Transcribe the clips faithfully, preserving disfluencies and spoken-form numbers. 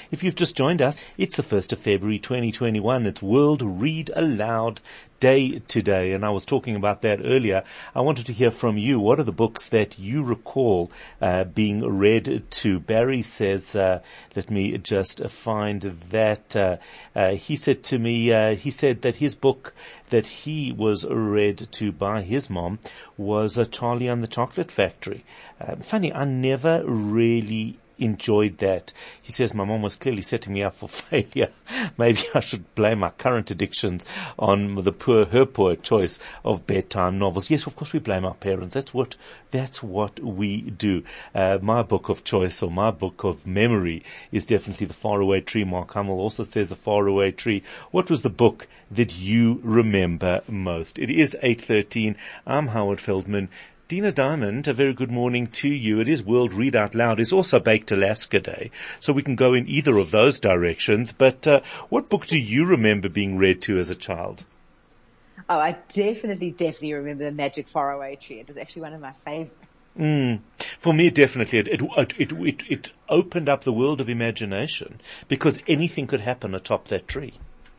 If you've just joined us, it's the first of February twenty twenty-one. It's World Read Aloud Day today, and I was talking about that earlier. I wanted to hear from you. What are the books that you recall uh, being read to? Barry says, uh, let me just find that. Uh, uh, he said to me, uh, he said that his book that he was read to by his mom was uh, Charlie and the Chocolate Factory. Uh, funny, I never really enjoyed that. He says my mom was clearly setting me up for failure. Maybe I should blame my current addictions on the poor, her poor choice of bedtime novels. Yes, of course we blame our parents. That's what, that's what we do. Uh, my book of choice, or my book of memory, is definitely The Faraway Tree. Mark Hummel also says The Faraway Tree. What was the book that you remember most? It is eight thirteen. I'm Howard Feldman. Dina Diamond, a very good morning to you. It is World Read Out Loud. It's also Baked Alaska Day, so we can go in either of those directions. But uh, what book do you remember being read to as a child? Oh, I definitely, definitely remember The Magic Faraway Tree. It was actually one of my favorites. Mm. For me, definitely, it, it, it, it, it opened up the world of imagination, because anything could happen atop that tree.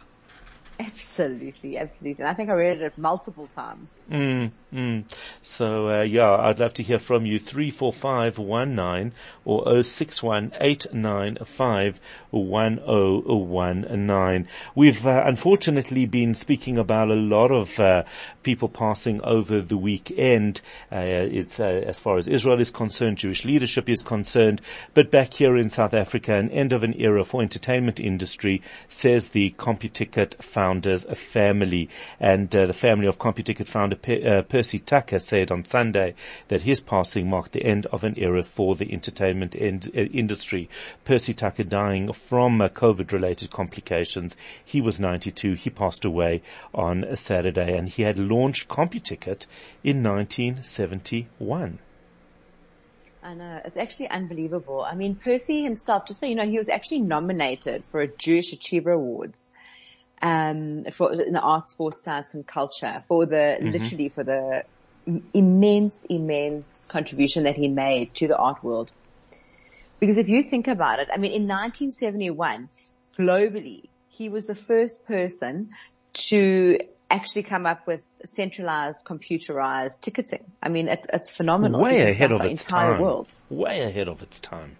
Absolutely, absolutely. And I think I read it multiple times. Mm, mm. So, uh, yeah, I'd love to hear from you. three four five one nine or oh six one eight nine five one oh one nine. We've uh, unfortunately been speaking about a lot of uh, people passing over the weekend. Uh, it's uh, as far as Israel is concerned, Jewish leadership is concerned. But back here in South Africa, an end of an era for entertainment industry, says the CompuTicket founder. Founders, a family, and uh, the family of CompuTicket founder Pe- uh, Percy Tucker said on Sunday that his passing marked the end of an era for the entertainment end, uh, industry. Percy Tucker dying from uh, COVID-related complications. He was ninety-two. He passed away on a Saturday, and he had launched CompuTicket in nineteen seventy-one. I know. It's actually unbelievable. I mean, Percy himself, just so you know, he was actually nominated for a Jewish Achiever Awards. Um, for in the arts, sports, science, and culture, for the mm-hmm. literally for the immense, immense contribution that he made to the art world. Because if you think about it, I mean, in nineteen seventy-one, globally, he was the first person to actually come up with centralized, computerized ticketing. I mean, it, it's phenomenal. Way ahead of the its entire time. World. Way ahead of its time.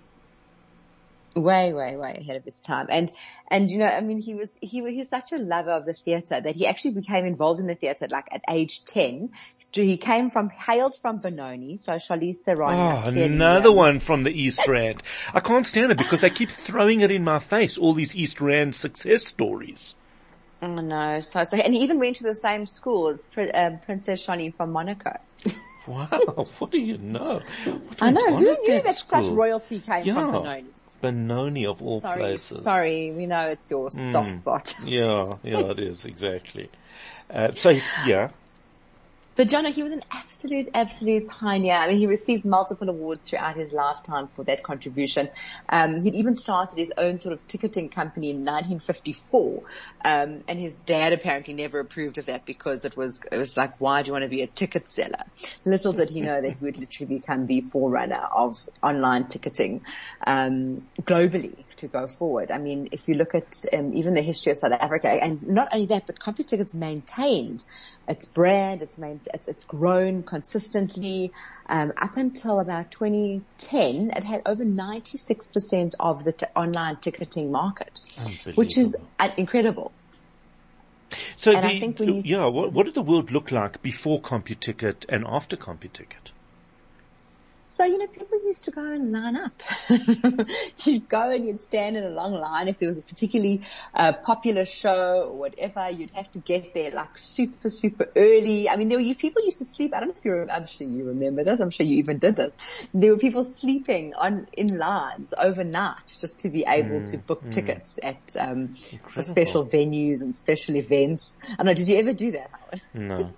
Way, way, way ahead of his time. And, and, you know, I mean, he was, he was, he's such a lover of the theater that he actually became involved in the theater, like at age ten. He came from, hailed from Benoni, so Charlize Theron. Oh, another um, one from the East Rand. I can't stand it because they keep throwing it in my face, all these East Rand success stories. Oh no, so, so, and he even went to the same school as um, Princess Charlene from Monaco. Wow, what do you know? What I know, who knew that, that school? Such royalty came yeah. from Benoni? Benoni of all sorry, places. Sorry, we know it's your mm. soft spot. Yeah, yeah, it is, exactly. Uh, so, yeah. But John, he was an absolute, absolute pioneer. I mean, he received multiple awards throughout his lifetime for that contribution. Um, he'd even started his own sort of ticketing company in nineteen fifty-four. Um, and his dad apparently never approved of that because it was, it was like, why do you want to be a ticket seller? Little did he know that he would literally become the forerunner of online ticketing, um, globally to go forward. I mean, if you look at, um, even the history of South Africa, and not only that, but CompuTicket's maintained its brand, it's maintained, It's, it's grown consistently. Um, up until about twenty ten, it had over ninety-six percent of the t- online ticketing market, which is uh, incredible. So, and the, I think we need yeah, what, what did the world look like before CompuTicket and after CompuTicket? So, you know, people used to go and line up. You'd go and you'd stand in a long line. If there was a particularly uh, popular show or whatever, you'd have to get there like super, super early. I mean, there were you, people used to sleep. I don't know if you remember, I'm sure you remember this. I'm sure you even did this. There were people sleeping on, in lines overnight just to be able mm, to book mm. tickets at, um, for special venues and special events. I don't know, did you ever do that, Howard? No.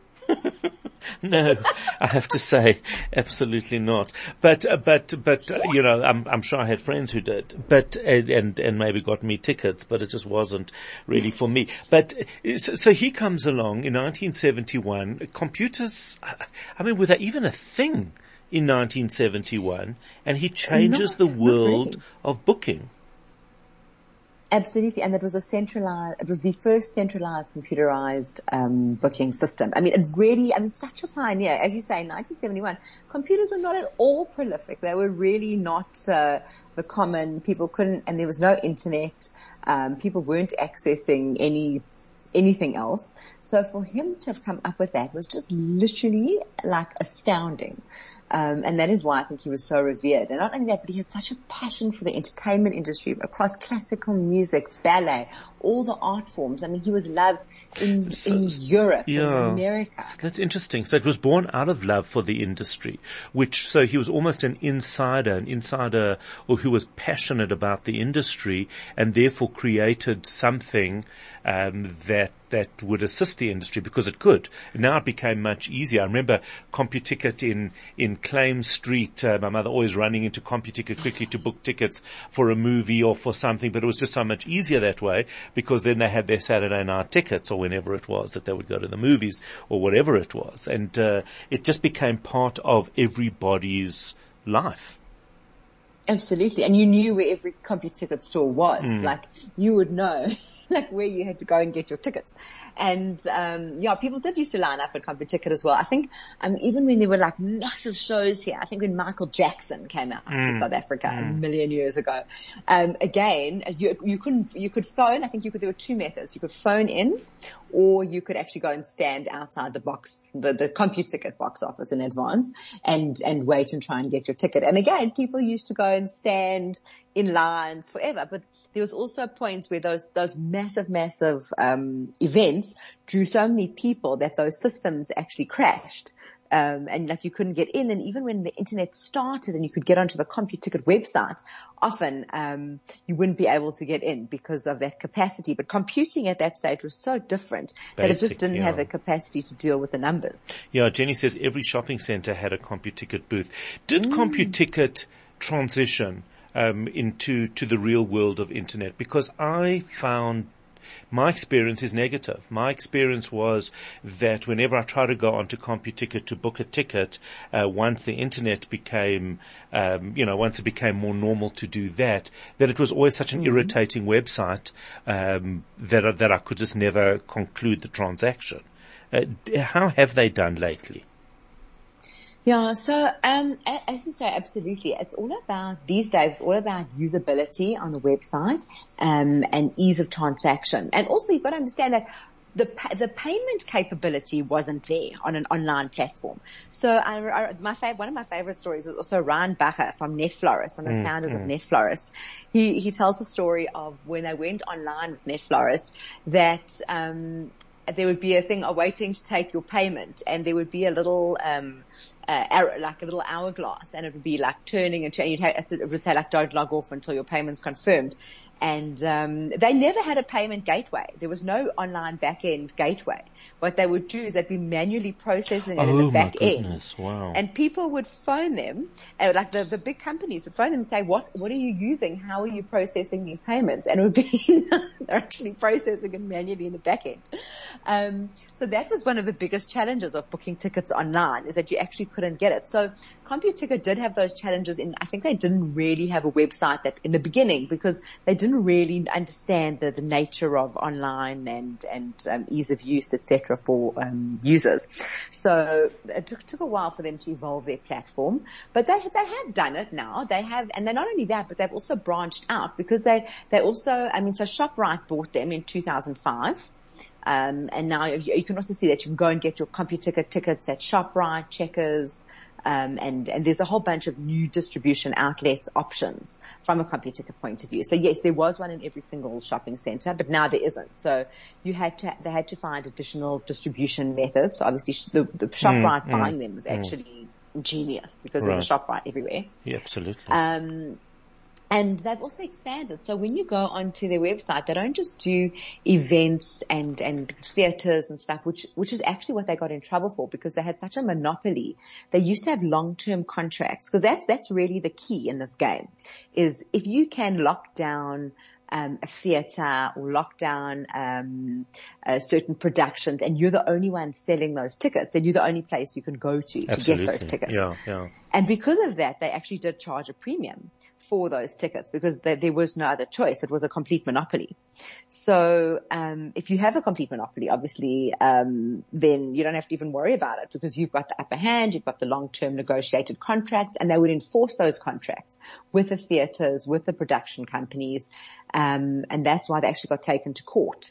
No, I have to say, absolutely not. But, uh, but, but, uh, you know, I'm, I'm sure I had friends who did, but, and, and, and maybe got me tickets, but it just wasn't really for me. But, so, so he comes along in nineteen seventy-one, computers, I mean, were they even a thing in nineteen seventy-one? And he changes not, the world really. of booking. Absolutely, and it was a centralized, it was the first centralized computerized um, booking system. I mean, it really, I mean, such a pioneer. As you say, in nineteen seventy-one, computers were not at all prolific. They were really not uh, the common. People couldn't, and there was no internet. Um, people weren't accessing any anything else. So for him to have come up with that was just literally like astounding. Um, and that is why I think he was so revered. And not only that, but he had such a passion for the entertainment industry across classical music, ballet, all the art forms. I mean, he was loved in, So- in Europe, in Yeah. America. That's interesting. So it was born out of love for the industry, which, so he was almost an insider, an insider or who was passionate about the industry and therefore created something, um, that, that would assist the industry because it could. Now it became much easier. I remember CompuTicket in, in Claim Street, uh, my mother always running into CompuTicket quickly to book tickets for a movie or for something, but it was just so much easier that way because then they had their Saturday night tickets or whenever it was that they would go to the movies or whatever it was. And, uh, it just became part of everybody's life. Absolutely. And you knew where every CompuTicket store was. Mm. Like, you would know. Like where you had to go and get your tickets. And, um, yeah, people did used to line up at CompuTicket as well. I think, um, even when there were like massive shows here, I think when Michael Jackson came out Mm. to South Africa Mm. a million years ago, um, again, you, you couldn't, you could phone, I think you could, there were two methods. You could phone in or you could actually go and stand outside the box, the, the CompuTicket box office in advance and, and wait and try and get your ticket. And again, people used to go and stand in lines forever, but there was also points where those, those massive, massive, um, events drew so many people that those systems actually crashed. Um, and like you couldn't get in. And even when the internet started and you could get onto the CompuTicket website, often, um, you wouldn't be able to get in because of that capacity. But computing at that stage was so different that it Basic, just didn't yeah. have the capacity to deal with the numbers. Yeah, Jenny says every shopping center had a CompuTicket booth. Did Mm. CompuTicket transition um, into to the real world of internet? Because I found my experience is negative. My experience was that whenever I tried to go onto CompuTicket to book a ticket, uh, once the internet became, um, you know, once it became more normal to do that, that it was always such an Mm-hmm. irritating website um, that I- that I could just never conclude the transaction. Uh, d- how have they done lately? Yeah, so um, a- as you say, absolutely. It's all about these days. It's all about usability on the website um, and ease of transaction. And also, you've got to understand that the pa- the payment capability wasn't there on an online platform. So, I, I, my fav- one of my favorite stories is also Ryan Bacher from NetFlorist, one of the Mm, founders mm. of NetFlorist. He he tells a story of when they went online with NetFlorist that um, there would be a thing awaiting to take your payment, and there would be a little um, uh, arrow, like a little hourglass, and it would be like turning and turning. You'd have, it would say like, don't log off until your payment's confirmed. And um, they never had a payment gateway. There was no online back-end gateway. What they would do is they'd be manually processing it in Oh the my back end. goodness! Wow. And people would phone them, uh, like the, the big companies would phone them and say, what, what are you using? How are you processing these payments? And it would be, they're actually processing it manually in the back end. Um, so that was one of the biggest challenges of booking tickets online, is that you actually couldn't get it. So CompuTicket did have those challenges in, I think they didn't really have a website that in the beginning, because they didn't really understand the, the nature of online and, and, um, ease of use, et cetera for, um, users. So it took, took a while for them to evolve their platform, but they, they have done it now. They have, and they're not only that, but they've also branched out because they, they also, I mean, so ShopRite bought them in two thousand five. Um, and now you, you can also see that you can go and get your CompuTicket tickets at ShopRite, Checkers, um, and, and there's a whole bunch of new distribution outlet options from a CompuTicket point of view. So yes, there was one in every single shopping center, but now there isn't. So you had to, they had to find additional distribution methods. So obviously the, the ShopRite mm, buying mm, them was mm. actually genius because Right. there's a ShopRite everywhere. Yeah, absolutely. Um, And they've also expanded. So when you go onto their website, they don't just do events and, and theaters and stuff, which, which is actually what they got in trouble for because they had such a monopoly. They used to have long-term contracts because that's, that's really the key in this game is if you can lock down Um, a theater or lock down um, uh, certain productions, and you're the only one selling those tickets, and you're the only place you can go to to Absolutely. get those tickets. Yeah, yeah. And because of that, they actually did charge a premium for those tickets because there, there was no other choice. It was a complete monopoly. So, um, if you have a complete monopoly, obviously, um, then you don't have to even worry about it because you've got the upper hand, you've got the long-term negotiated contracts, and they would enforce those contracts with the theaters, with the production companies. Um, and that's why they actually got taken to court,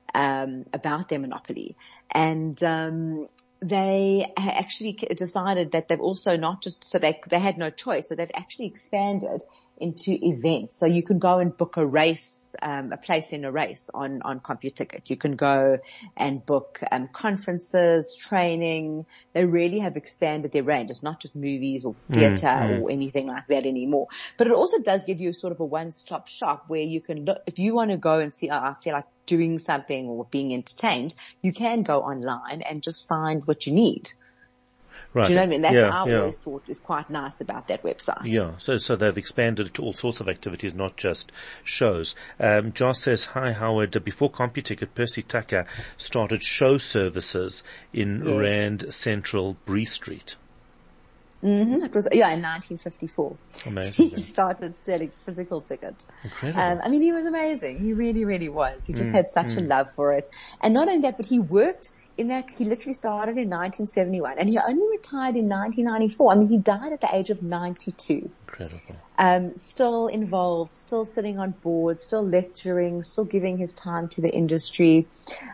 um, about their monopoly. And, um, they actually decided that they've also not just, so they, they had no choice, but they've actually expanded into events. So you can go and book a race, um, a place in a race on, on CompuTicket. You can go and book, um, conferences, training. They really have expanded their range. It's not just movies or theater mm, mm. or anything like that anymore. But it also does give you sort of a one-stop shop where you can look, if you want to go and see, oh, I feel like doing something or being entertained, you can go online and just find what you need. Right. Do you know what I mean? That's yeah, I yeah. always thought is quite nice about that website. Yeah, so so they've expanded to all sorts of activities, not just shows. Um, Josh says, hi Howard, before CompuTicket, Percy Tucker started show services in yes. Rand Central, Bree Street. Mm-hmm. It was, yeah, in nineteen fifty-four. Amazing. He started selling physical tickets. Incredible. Um, I mean, he was amazing. He really, really was. He just mm, had such mm. a love for it. And not only that, but he worked in that, he literally started in nineteen seventy-one and he only retired in nineteen ninety-four. I mean, he died at the age of ninety-two. Incredible. Um, still involved, still sitting on boards, still lecturing, still giving his time to the industry.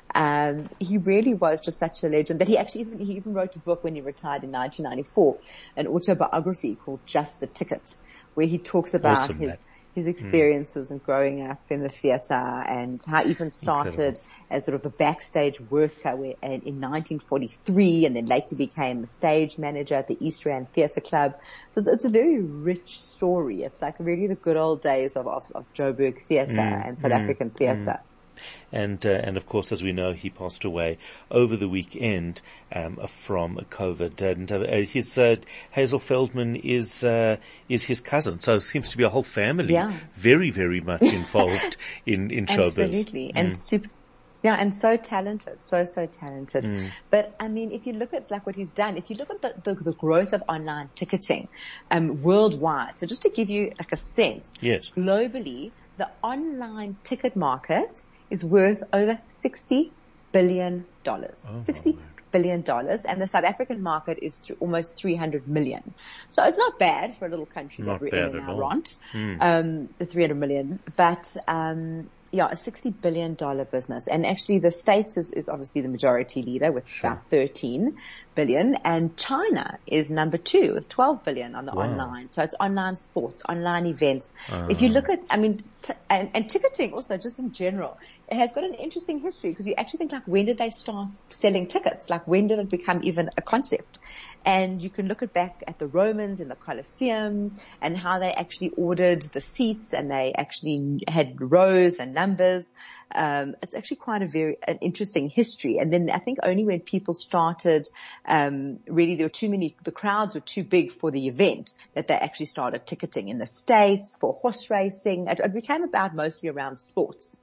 Um, he really was just such a legend that he actually even, he even wrote a book when he retired in nineteen ninety-four, an autobiography called Just the Ticket, where he talks about awesome, his, man. his experiences mm. and growing up in the theater and how he even started Incredible. as sort of the backstage worker where, in nineteen forty-three and then later became a stage manager at the East Rand Theatre Club. So it's, it's a very rich story. It's like really the good old days of, of, of Joburg theatre mm. and South mm. African theatre. Mm. And, uh, and of course, as we know, he passed away over the weekend, um, from COVID. And, uh, his, uh, Hazel Feldman is, uh, is his cousin. So it seems to be a whole family yeah. very, very much involved in, in showbiz. Absolutely. And mm. super, yeah, and so talented, so, so talented. Mm. But I mean, if you look at like what he's done, if you look at the, the, the growth of online ticketing, um, worldwide. So just to give you like a sense. Yes. Globally, the online ticket market is worth over sixty billion dollars. Oh, sixty billion dollars, and the South African market is th- almost three hundred million. So it's not bad for a little country not that we're bad in at now, all. Ront, mm. um, the three hundred million. But, um, yeah, a sixty billion dollars business. And actually the States is, is obviously the majority leader with sure. about thirteen billion, and China is number two with twelve billion on the wow. online. So it's online sports, online events. Uh-huh. If you look at, I mean, t- and, and ticketing also just in general, it has got an interesting history because you actually think like when did they start selling tickets? Like when did it become even a concept? And you can look at back at the Romans in the Colosseum and how they actually ordered the seats and they actually had rows and numbers. Um, it's actually quite a very, an interesting history. And then I think only when people started, um, really there were too many, the crowds were too big for the event that they actually started ticketing in the States for horse racing. It, it became about mostly around sports.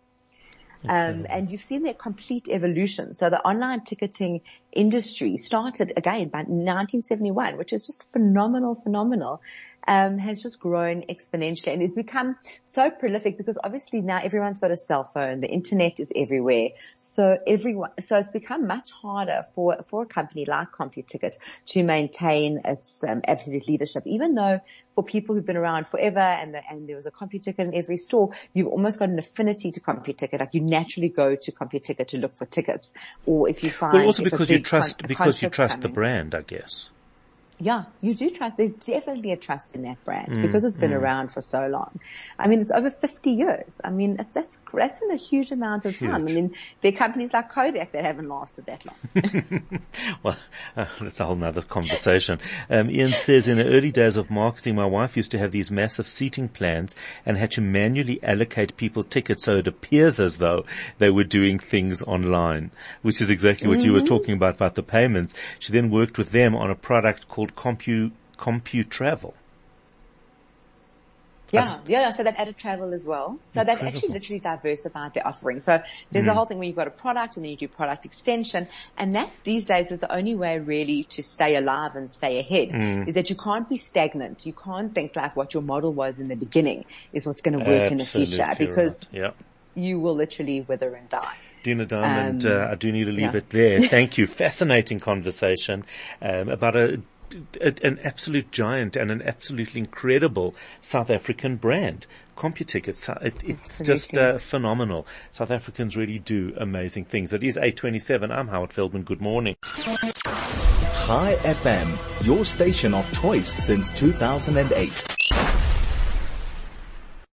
Um, and you've seen their complete evolution. So the online ticketing industry started again by nineteen seventy-one, which is just phenomenal, phenomenal. Um, has just grown exponentially and it's become so prolific because obviously now everyone's got a cell phone. The internet is everywhere. So everyone, so it's become much harder for, for a company like CompuTicket to maintain its, um, absolute leadership, even though for people who've been around forever and the, and there was a CompuTicket in every store, you've almost got an affinity to CompuTicket. Like you naturally go to CompuTicket to look for tickets. Or if you find, well, also because you trust, con- because you trust coming, the brand, I guess. Yeah, you do trust. There's definitely a trust in that brand mm, because it's been mm. around for so long. I mean, it's over fifty years. I mean, that's, that's in a huge amount of time. Huge. I mean, there are companies like Kodak that haven't lasted that long. Well, uh, that's a whole nother conversation. Um, Ian says, in the early days of marketing, my wife used to have these massive seating plans and had to manually allocate people tickets so it appears as though they were doing things online, which is exactly what mm-hmm. you were talking about, about the payments. She then worked with them on a product called Compu, CompuTravel. Yeah, yeah, so they've added travel as well. So Incredible. they've actually literally diversified their offering. So there's Mm. a whole thing where you've got a product and then you do product extension. And that these days is the only way really to stay alive and stay ahead Mm. is that you can't be stagnant. You can't think like what your model was in the beginning is what's going to work in the future, Absolutely because right. Yeah. you will literally wither and die. Dina Diamond, Um, uh, I do need to leave yeah. it there. Thank you. Fascinating conversation um, about a, a an absolute giant and an absolutely incredible South African brand. CompuTick, it's, it, it's just uh, phenomenal. South Africans really do amazing things. It is eight twenty-seven. I'm Howard Feldman. Good morning. Chai F M, your station of choice since two thousand eight.